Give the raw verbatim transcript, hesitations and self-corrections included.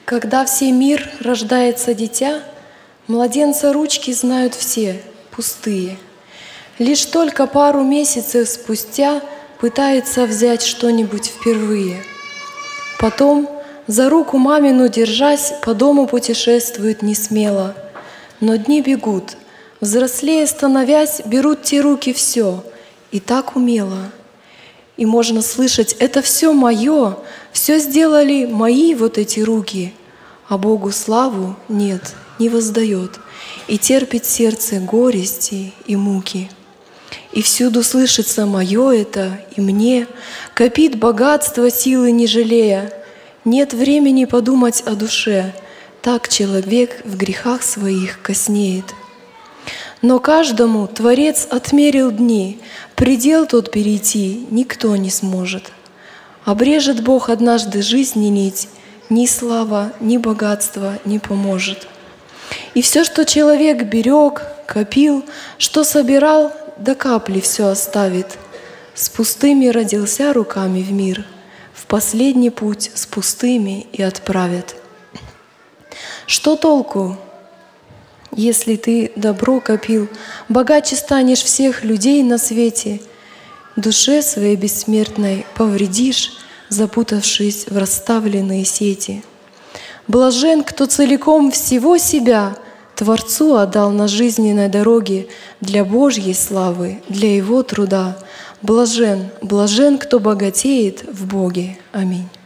Когда всей мир рождается дитя, младенца ручки знают все, пустые. Лишь только пару месяцев спустя пытается взять что-нибудь впервые. Потом, за руку мамину держась, по дому путешествует несмело. Но дни бегут, взрослее становясь, берут те руки все, и так умело. И можно слышать: это все мое, все сделали мои вот эти руки. А Богу славу нет, не воздает, и терпит сердце горести и муки. И всюду слышится мое это, и мне копит богатство, силы не жалея. Нет времени подумать о душе, так человек в грехах своих коснеет. Но каждому Творец отмерил дни, предел тот перейти никто не сможет. Обрежет Бог однажды жизни нить, ни слава, ни богатство не поможет. И все, что человек берег, копил, что собирал, до капли все оставит. С пустыми родился руками в мир, в последний путь с пустыми и отправят. Что толку, если ты добро копил, богаче станешь всех людей на свете, душе своей бессмертной повредишь, запутавшись в расставленные сети. Блажен, кто целиком всего себя Творцу отдал на жизненной дороге для Божьей славы, для Его труда. Блажен, блажен, кто богатеет в Боге. Аминь.